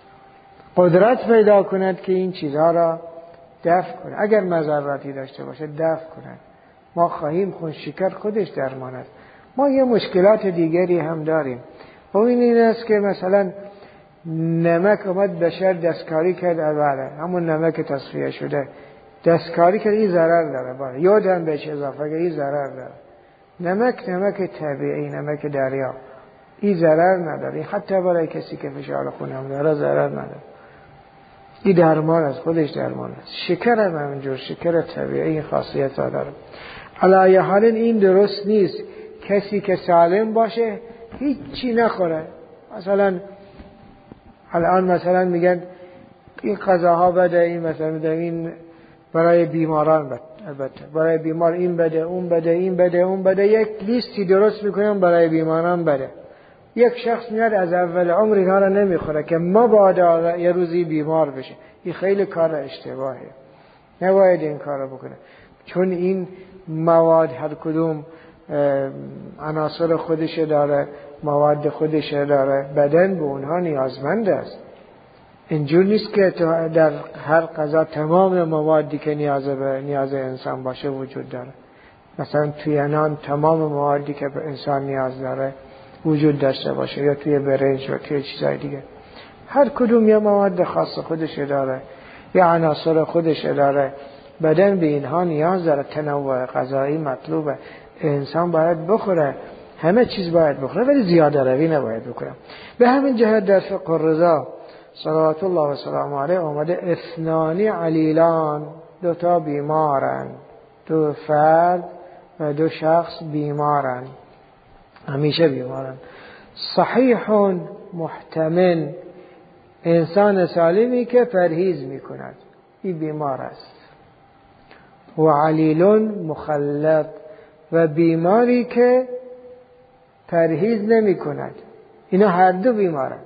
قدرت پیدا کند که این چیزها را دفع کند. اگر مضراتی داشته باشه دفع کند. ما خواهیم خون شکر خودش درمان است. ما یه مشکلات دیگری هم داریم. و این است که مثلا نمک اومد بشر دستکاری کرد، اوله همون نمک تصفیه شده دستکاری کرد، این ضرر داره. یادم بهش اضافه کرد این ضرر داره. نمک طبیعی، نمک دریا، این ضرر نداره. حتی برای کسی که فشار خون هم داره ضرر نداره. این درمان است، خودش درمان است. شکر هم همینجور، شکر طبیعی این خاصیت ها داره. علی حال این درست نیست. کسی که سالم باشه هیچی نخوره. مثلا الان مثلا میگن این غذاها بده، این مثلا این برای بیماران بده، البته برای بیمار این بده، اون بده، این بده، اون بده، یک لیستی درست میکنن برای بیماران بده. یک شخص میاد از اول عمر اینها را نمیخوره که مبادا یه روزی بیمار بشه. این خیلی کار اشتباهه. نباید این کار را بکنه. چون این مواد هر کدوم عناصر خودش داره، مواد خودش داره، بدن به اونها نیازمند است. اینجور نیست که در هر غذا تمام موادی که نیاز انسان باشه وجود داره. مثلا توی نان تمام موادی که به انسان نیاز داره وجود داشته باشه، یا توی برنج و توی چیزای دیگه. هر کدوم یه مواد خاص خودش داره، یه عناصر خودش داره. بدن به اینها نیاز داره. تنوع غذایی مطلوبه. انسان باید بخوره، همه چیز باید بخوره، ولی زیاده روی نباید بکنه. به همین جهت در فقه الرضا صلوات الله و سلام علیه آمده اثنان علیلان، 2 تا بیمارن، 2 فرد و 2 شخص بیمارن، همیشه بیمارن. صحیح محتمل، انسان سالمی که پرهیز میکند، این بیمار است. و علیل مخلط، و بیماری که پرهیز نمی کند. اینا هر دو بیمارن،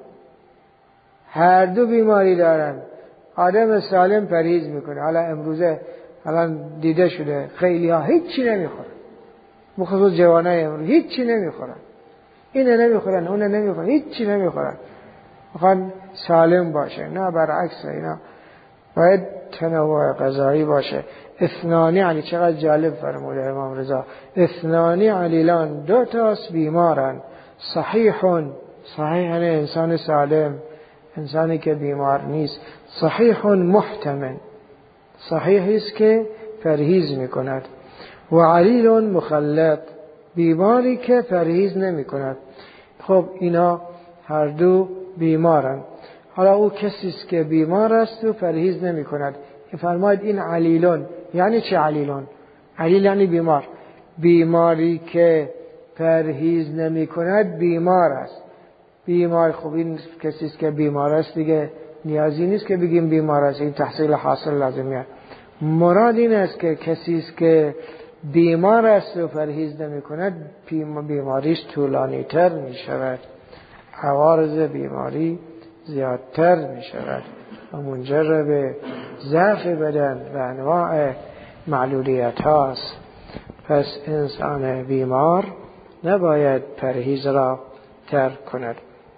هر دو بیماری دارن. آدم سالم پرهیز میکنه. حالا امروزه الان دیده شده خیلی ها هیچی نمیخورن، بخصوص جوانای امروز هیچی نمیخورن، اینه نمیخورن، اونه نمیخورن، هیچی نمیخورن، میخوان سالم باشه. نه، برعکس، اینا باید تنوع غذایی باشه. اثنانی علی، چقدر جالب فرموده امام رضا، اثنانی علیلان، 2 تاست بیمارن. صحیحون، صحیح انسان سالم، انسانی که بیمار نیست. صحیح محتمل، صحیح است که پرهیز میکند. و علیل مخلط، بیماری که پرهیز نمیکند. خب اینا هر دو بیمارن. حالا او کسی است که بیمار است و پرهیز نمیکند. فرماید این علیلون، یعنی چه علیلون؟ علیل یعنی بیمار. بیماری که پرهیز نمی کند بیمار است. بیمار، خب این کسی است که بیمار است دیگه نیازی نیست که بگیم بیمار است، این تحصیل حاصل لازمیه. مراد این است که کسی است که بیمار است و پرهیز نمی کند بیماریش طولانی تر می شود، عوارض بیماری زیادتر می شود و منجر به ضعف بدن و انواع معلولیت هاست. پس انسان بیمار نباید پرهیز را ترک کند.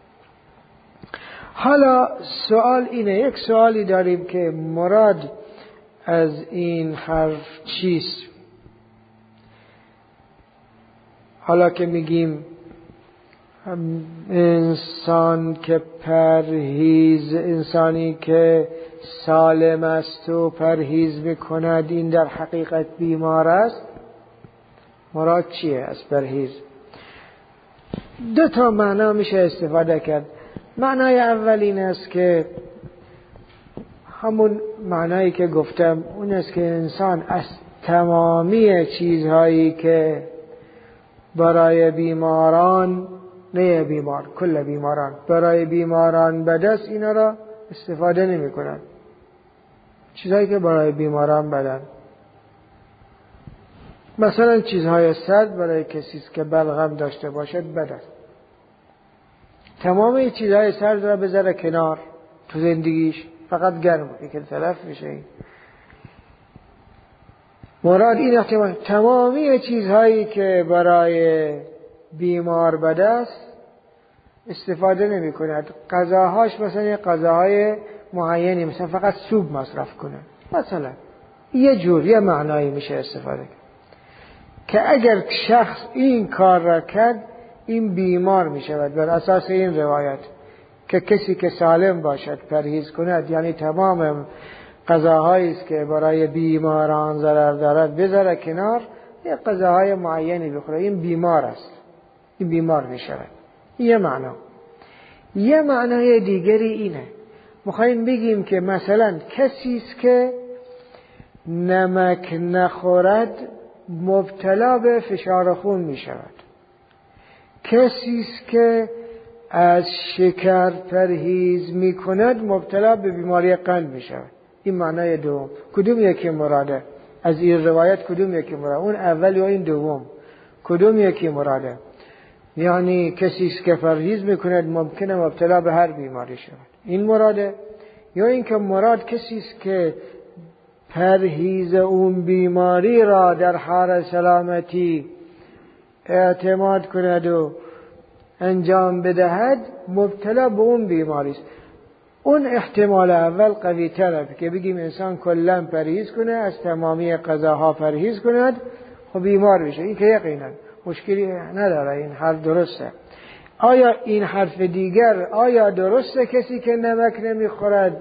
حالا سوال اینه، یک سوالی داریم که مراد از این حرف چیست؟ حالا که میگیم انسان که پرهیز، انسانی که سالم است و پرهیز میکند این در حقیقت بیمار است، مراد چیه از پرهیز؟ دو تا معنا میشه استفاده کرد. معنای اول این است که همون معنایی که گفتم، اون است که انسان از تمامی چیزهایی که برای بیماران، نه بیمار، کل بیماران، برای بیماران به دست اینا را استفاده نمی کنند. چیزهایی که برای بیماران بدن، مثلا چیزهای سرد برای کسی که بلغم داشته باشد بد است. تمام چیزهای سرد را بذاره کنار تو زندگیش، فقط گرم که تلف میشه. مراد این احتمال تمامی چیزهایی که برای بیمار بد است استفاده نمی کند. غذاهاش مثلا غذاهای معینی، مثلا فقط سوپ مصرف کنه، مثلا یه جور، یه معنایی میشه استفاده کرد که اگر شخص این کار را کرد این بیمار می شود. بر اساس این روایت که کسی که سالم باشد پرهیز کند، یعنی تمام غذاهایی است که برای بیماران ضرر دارد بذاره کنار، یک غذاهای معینی بخوره، این بیمار است، این بیمار می شود. یه معنا. یه معنای دیگری اینه، میخوایم بگیم که مثلا کسی است که نمک نخورد مبتلا به فشار خون می شود. کسی است که از شکر پرهیز می کند مبتلا به بیماری قند می شود. این معنای دوم. کدوم یکی مراده؟ از این روایت کدوم یکی مراده؟ اون اول یا این دوم؟ کدوم یکی مراده؟ یعنی کسی است که پرهیز می کند ممکنه مبتلا به هر بیماری شود، این مراده؟ یا این که مراد کسی است که پرهیز اون بیماری را در حال سلامتی اعتماد کند و انجام بدهد مبتلا به اون بیماری است؟ اون احتمال اول قوی تره که بگیم انسان کلا پرهیز کنه، از تمامی غذاها پرهیز کند، خب بیمار بشه. این که یقینا مشکلی نداره، این حرف درسته. آیا این حرف دیگر آیا درسته کسی که نمک نمیخورد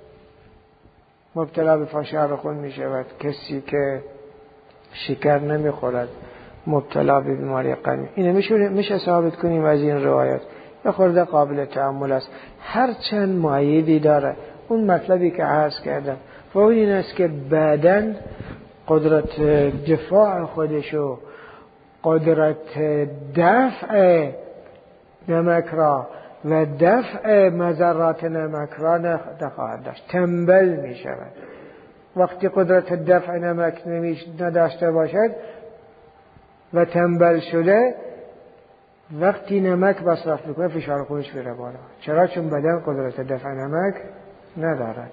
مبتلا به فشار خون می شود، کسی که شکر نمیخورد مبتلا به بیماری قلبی؟ اینه میشه ثابت کنیم از این روایت. یه خورده قابل تأمل است، هر چند مؤیدی داره. اون مطلبی که عرض کردم و اون این است که بدن قدرت دفاع خودشو، قدرت دفع نمک را و دفع مضرات نمک را نخواهد داشت، تنبل می شود. وقتی قدرت دفع نمک نداشته باشد و تنبل شده، وقتی نمک مصرف میکنه فشار خونش میره بالا. چرا؟ چون بدن قدرت دفع نمک ندارد.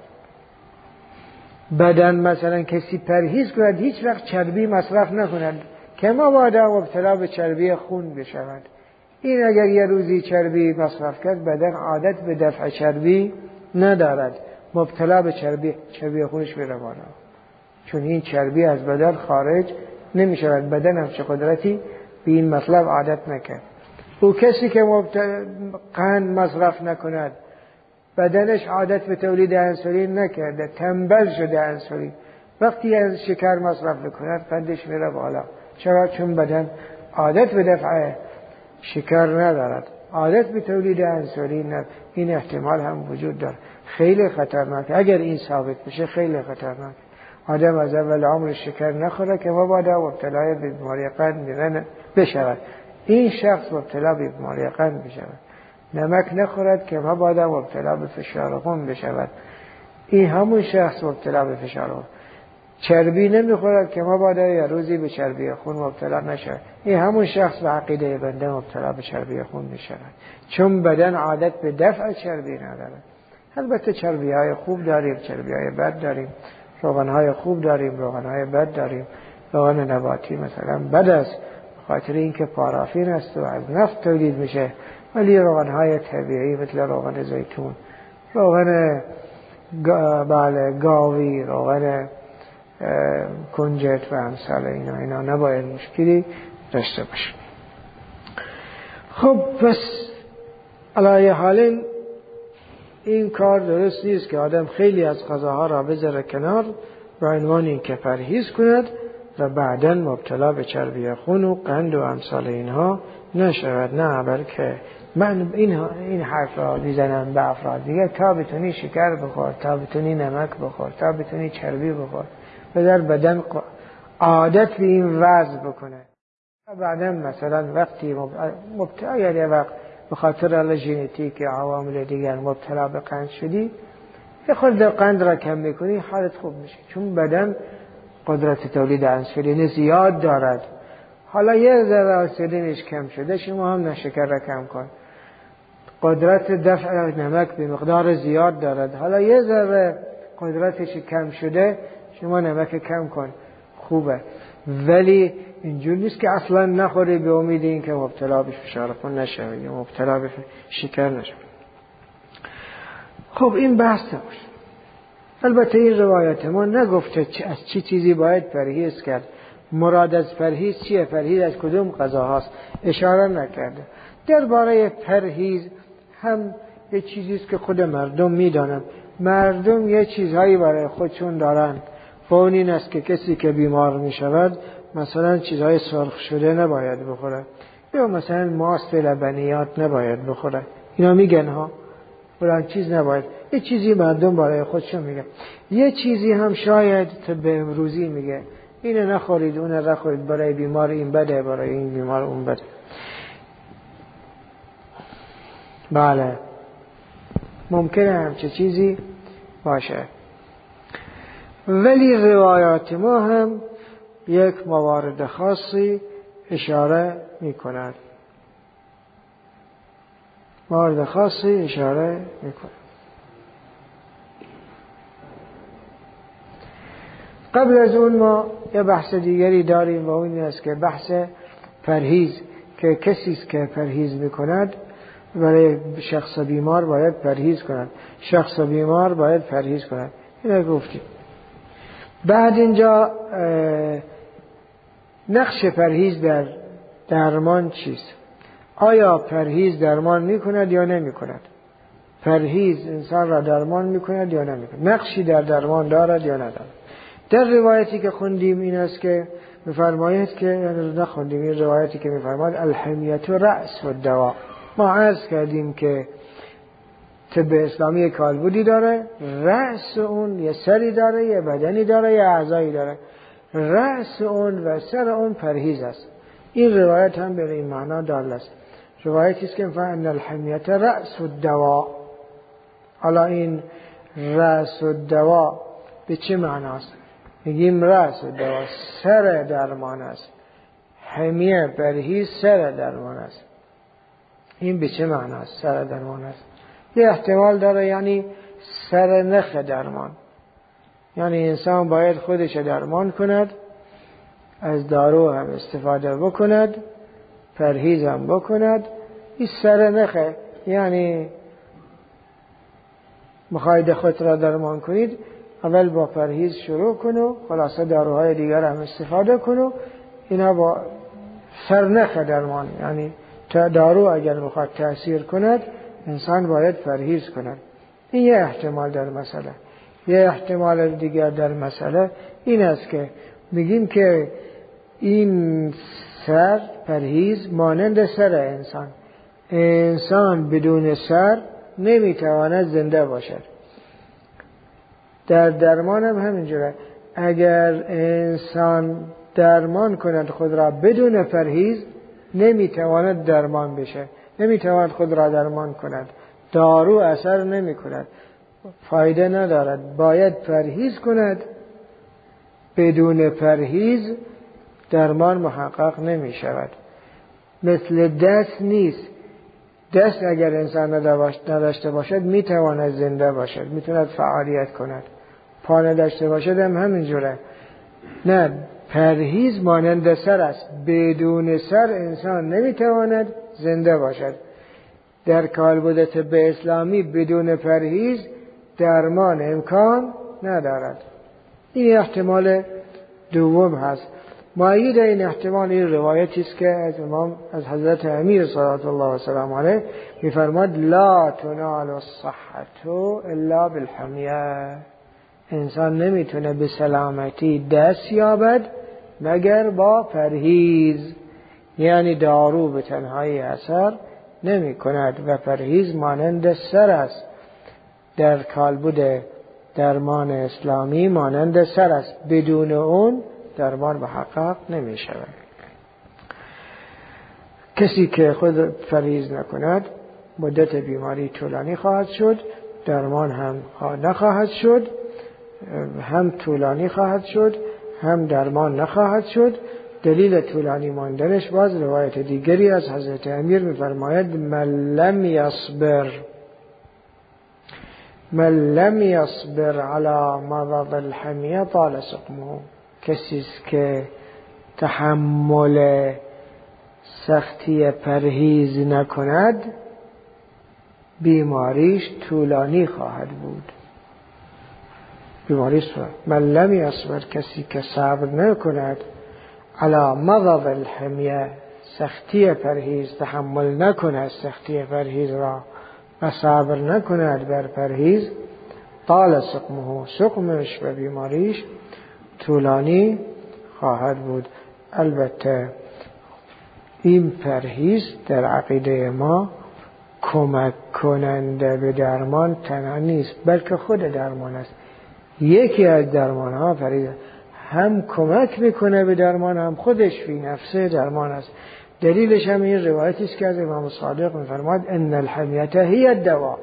بدن مثلا کسی پرهیز کند هیچ وقت چربی مصرف نکند که مبادا مبتلا به چربی خون بشود. این اگر یه روزی چربی مصرف کرد، بدن عادت به دفع چربی ندارد، مبتلا به چربی خونش میره بالا، چون این چربی از بدن خارج نمی شود. بدن هم چه قدرتی به این مطلب عادت نکرد. او کسی که قند مصرف نکند، بدنش عادت به تولید انسولین نکرده، تنبل شده انسولین، وقتی از شکر مصرف بکند قندش میره بالا. چرا؟ چون بدن عادت به دفع شکر ندارد، عادت به تولید انسولین ندارد. این احتمال هم وجود داره. خیلی خطرناک اگر این ثابت بشه، خیلی خطرناک. آدم از اول عمر شکر نخوره که مبادا مبتلا به بیماری قند بشود. این شخص مبتلا به بیماری قند بشود. نمک نخورد که مبادا مبتلا به فشار خون بشود. این همون شخص مبتلا به فشار خون. چربی نمیخورد که مبادا یا روزی به چربی خون مبتلا نشود. این همون شخص به عقیده بنده مبتلا به چربی خون میشود، چون بدن عادت به دفع چربی ندارد. البته چربی های خوب داریم، چربی های بد داریم، روغن های خوب داریم، روغن های بد داریم. روغن نباتی مثلا بد است خاطر اینکه پارافین است و از نفت تولید میشه، ولی روغن های طبیعی مثل روغن زیتون، روغن گاوی، روغن کنجد و امثال اینا نباید مشکلی داشته باشه. خب پس علی حال این کار درست نیست که آدم خیلی از غذاها را بذاره کنار به عنوان اینکه پرهیز کند و بعداً مبتلا به چربی خون و قند و امثال اینها نشود. نه، بلکه من این حرف را میزنم به افراد دیگه تا بتونی شکر بخور، تا بتونی نمک بخور، تا بتونی چربی بخور و در بدن عادت به این وضع بکنه. بعدا مثلا وقتی مبتلا یعنی وقت به خاطر ژنتیک عوامل دیگر مبتلا به قند شدی، یه خورده قند را کم میکنی حالت خوب میشه، چون بدن قدرت تولید انسولین زیاد دارد. حالا یه ذره انسولینش کم شده، شما هم شکر را کم کن. قدرت دفع نمک به مقدار زیاد دارد، حالا یه ذره قدرتش کم شده، شما نمک کم کن، خوبه. ولی اینجور نیست که اصلا نخوری به امید این که مبتلا به فشار خون نشوی یا مبتلا به شکر نشوی. خب این بحث نباشه. البته این روایت ما نگفته از چی چیزی باید پرهیز کرد، مراد از پرهیز چیه، پرهیز از کدوم غذاهاست اشاره نکرده. درباره پرهیز هم یه چیزیست که خود مردم میدانن. مردم یه چیزهایی برای خودشون دارن، و اون این است که کسی که بیمار می شود مثلا چیزهای سرخ شده نباید بخوره، یا مثلا ماست لبنیات نباید بخوره. اینا میگن ها فلان چیز نباید. یه چیزی مردم برای خودشون میگه. یه چیزی هم شاید طب امروزی میگه اینو نخورید اون نخورید، برای بیمار این بده، برای این بیمار اون بده. بله ممکنه همچه چیزی باشه، ولی روایات ما هم یک موارد خاصی اشاره میکنند. موارد خاصی اشاره میکنند. قبل از اون ما یه بحث دیگری داریم و اون این است که بحث پرهیز، که کسی است که پرهیز میکند برای شخص بیمار باید پرهیز کند، شخص بیمار باید پرهیز کند. اینو گفتیم. بعد اینجا نقش پرهیز در درمان چیست؟ آیا پرهیز درمان میکند یا نمیکند؟ پرهیز انسان را درمان میکند یا نمیکند؟ نقشی در درمان دارد یا ندارد؟ در روایتی که خوندیم این است که میفرماید که نخوندیم، این روایتی که میفرماید الحمیت رأس و دوا. ما عرض کردیم که طب اسلامی کالبدی داره، رأس اون یه سری داره، یه بدنی داره، یه اعضایی داره. رأس اون و سر اون پرهیز است. این روایت هم به این معنا دال است. روایتی است که فان الحمیت رأس و دوا. حالا این رأس و دوا به چه معناست؟ میگیم رأس و دوا سر درمان است، حمیه پرهیز سر درمان است. این به چه معناست سر درمان است؟ یه احتمال داره یعنی سر نخ درمان، یعنی انسان باید خودش درمان کند، از دارو هم استفاده بکند، پرهیز هم بکند. این سر نخه، یعنی مخواهید خود را درمان کنید اول با پرهیز شروع کنو، خلاصه داروهای دیگر هم استفاده کنو. اینا با سرنخ درمان، یعنی دارو اگر بخواد تأثیر کند انسان باید پرهیز کند. این یه احتمال در مسئله. یه احتمال دیگر در مسئله این است که میگیم که این سر پرهیز مانند سر انسان. انسان بدون سر نمیتواند زنده باشد. در درمان هم همینجوره. اگر انسان درمان کند خود را بدون پرهیز نمیتواند درمان بشه، نمیتواند خود را درمان کند. دارو اثر نمی کند، فایده ندارد. باید پرهیز کند بدون پرهیز درمان محقق نمی شود. مثل دست نیست. دست اگر انسان نداشته باشد می تواند زنده باشد، می تواند فعالیت کند. پا نداشته باشد هم همینجوره. نه، پرهیز مانند سر است. بدون سر انسان نمی تواند زنده باشد. در کالبد طب اسلامی بدون پرهیز درمان امکان ندارد. این احتمال دوم هست. مؤید این احتمال این روایتی است که از حضرت امیر صلوات الله و سلام علیه می‌فرماد لا تنال الصحة الا بالحمیه. انسان نمیتونه به سلامتی دست یابد مگر با پرهیز. یعنی دارو به تنهایی اثر نمی کند و پرهیز مانند سر است. در کالبد درمان اسلامی مانند سر است. بدون اون درمان محقق نمی شود. کسی که خود پرهیز نکند مدت بیماری طولانی خواهد شد، درمان هم نخواهد شد، هم طولانی خواهد شد هم درمان نخواهد شد. دلیل طولانی ماندنش باز روایت دیگری از حضرت امیر می‌فرماید من لم يصبر على مرض الحمیه طال سقمه. کسی که تحمل سختی پرهیز نکند بیماریش طولانی خواهد بود. بیماریش من لم يصبر، کسی که صبر نکند علی مرض الحمیه، سختی پرهیز، تحمل نکند سختی پرهیز را و صبر نکند بر پرهیز، طال سقمه، سقمش و بیماریش طولانی خواهد بود. البته این پرهیز در عقیده ما کمک کننده به درمان تنها نیست بلکه خود درمان است. یکی از درمان ها پرهیز هم کمک میکنه به درمان، هم خودش فی نفسه درمان است. دلیلش هم این روایتی است که از امام صادق میفرماد ان الحمیه هی الدوا.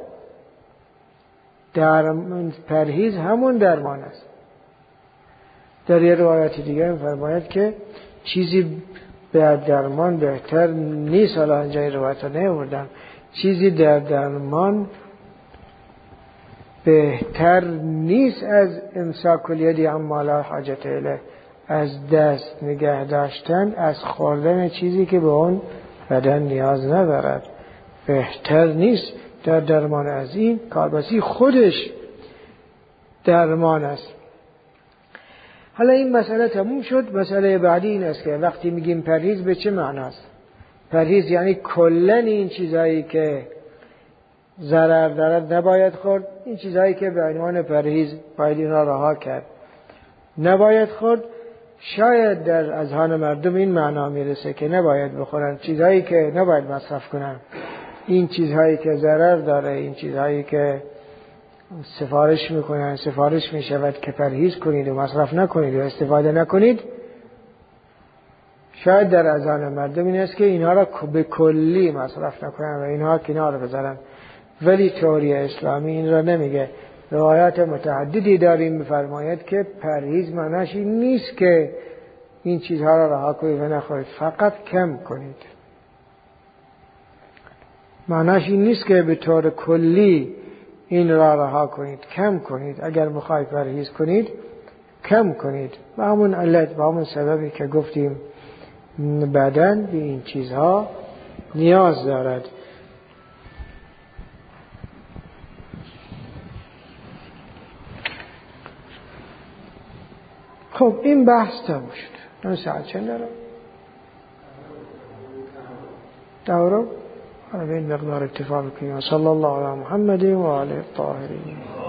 پرهیز همون درمان است. در یه روایت دیگه میفرماید که چیزی به درمان بهتر نیست. حالا اینجا این روایت رو نیاوردم. چیزی در درمان بهتر نیست از امساک الید عما لا حاجت الیه، از دست نگه داشتن از خوردن چیزی که به اون بدن نیاز ندارد. بهتر نیست در درمان از این کالباسی خودش درمان است. حالا این مسئله تموم شد. مسئله بعدی این است که وقتی میگیم پرهیز به چه معناست؟ پرهیز یعنی کلاً این چیزایی که ضرر دارد نباید خورد. این چیزایی که به عنوان پرهیز باید اینا رها کرد نباید خورد. شاید در اذهان مردم این معنا میرسه که نباید بخورن، چیزهایی که نباید مصرف کنن، این چیزهایی که ضرر داره، این چیزهایی که سفارش میکنن، سفارش میشود که پرهیز کنید و مصرف نکنید و استفاده نکنید. شاید در اذهان مردم این است که اینها را به کلی مصرف نکنن و اینها کنار بذارن، ولی تئوری اسلامی این را نمیگه. روایات متعددی داریم میفرماید که پرهیز معناش این نیست که این چیزها را رها کنید و نخورید، فقط کم کنید. معناش این نیست که به طور کلی این را رها کنید، کم کنید. اگر میخواید پرهیز کنید کم کنید. و همون علت و همون سببی که گفتیم بدن به این چیزها نیاز دارد. خب این بحث تموم شد. اون ساعت چند دارم؟ دورو؟ به این مقدار اکتفا بکنیم. صلی الله علی محمد و آله الطاهرین.